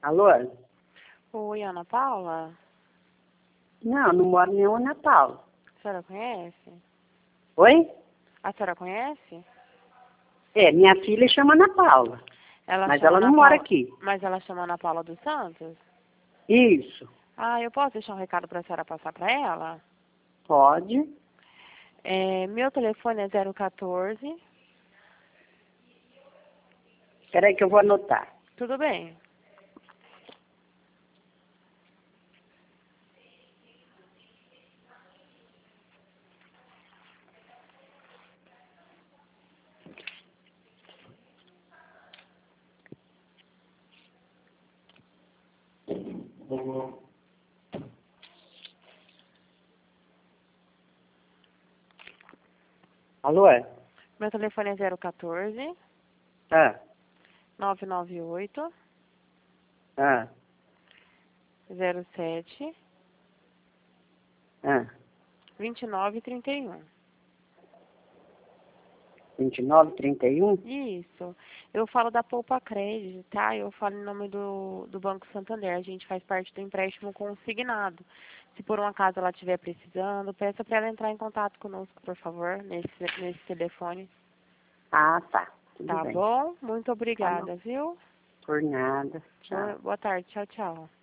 Alô? Oi, Ana Paula? Não, não moro em Ana Paula. A senhora conhece? Oi? A senhora conhece? É, minha filha chama Ana Paula, mas chama ela não Ana mora Paula, aqui. Mas ela chama Ana Paula dos Santos? Isso, Ah, eu posso deixar um recado para a senhora passar para ela? pode. Meu telefone é 014. Espera aí que eu vou anotar. Tudo bem. Alô? Meu telefone é 014 Ah, 998 ah, 07 ah. 2931. 2931? Isso. Eu falo da Poupa Crédito, tá? Eu falo em nome do Banco Santander. A gente faz parte do empréstimo consignado. Se por um acaso ela estiver precisando, peça para ela entrar em contato conosco, por favor, nesse telefone. Ah, tá. Tudo Tá bem. bom? Muito Tá bom. obrigada, viu? Por nada. Tchau. Boa tarde. Tchau, tchau.